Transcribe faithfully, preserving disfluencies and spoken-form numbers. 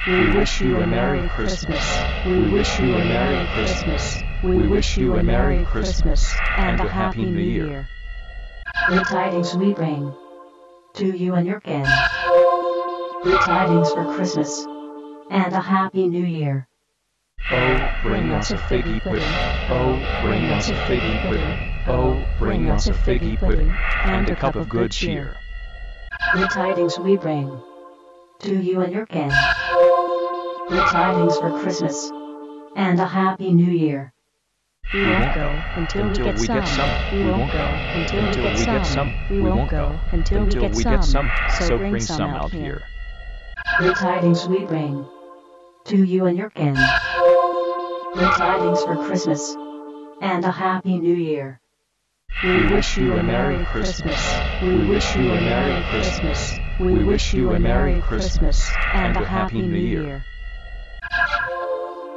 We wish you a Merry Christmas. We wish you a Merry Christmas. We wish you a Merry Christmas and a Happy New Year. Good tidings we bring to you and your kin. Good tidings for Christmas and a Happy New Year. Oh, bring us a figgy pudding. Oh, bring us a figgy pudding. Oh, bring us a figgy pudding and a cup of good cheer. Good tidings we bring to you and your kin. Good tidings for Christmas and a Happy New Year. We won't go until, until we get we some. Get some. We won't go until, until we get we some. Get some. We won't go until, until we get we some. Get some. So, so bring, bring some, some out out here. here. Good tidings we bring to you and your kin. Good tidings for Christmas and a Happy New Year. We wish you a Merry Christmas. We wish you a Merry Christmas. We wish you a Merry Christmas and a Happy New Year.